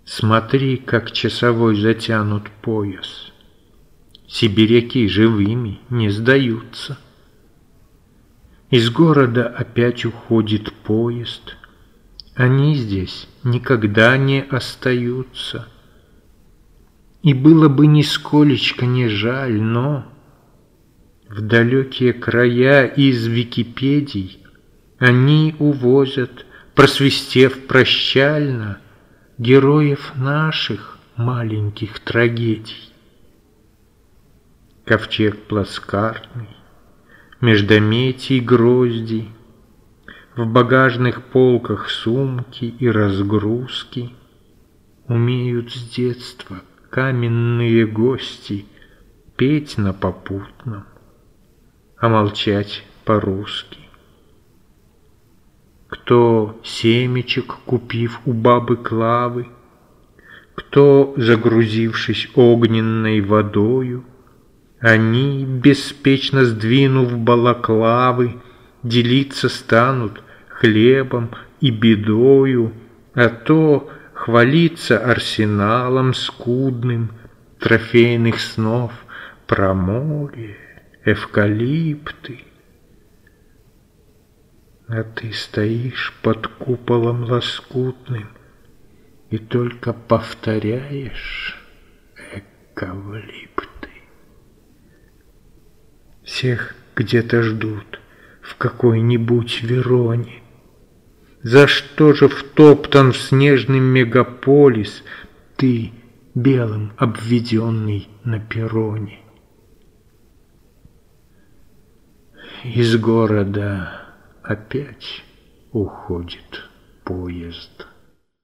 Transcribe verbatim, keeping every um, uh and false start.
Смотри, как часовой затянут пояс. Сибиряки живыми не сдаются. Из города опять уходит поезд. Они здесь никогда не остаются. И было бы нисколечко не жаль, но в далекие края из Википедий они увозят, просвистев прощально, героев наших маленьких трагедий. Ковчег плацкартный, междометий грозди, в багажных полках сумки и разгрузки. Умеют с детства каменные гости петь на попутном, а молчать по-русски. Кто семечек, купив у бабы Клавы, кто, загрузившись огненной водою, они, беспечно сдвинув балаклавы, делиться станут хлебом и бедою, а то хвалиться арсеналом скудным трофейных снов про море, эвкалипты. А ты стоишь под куполом лоскутным и только повторяешь эвкалипты. Всех где-то ждут в какой-нибудь Вероне. За что же втоптан в снежный мегаполис ты, белым обведенный на перроне? Из города опять уходит поезд.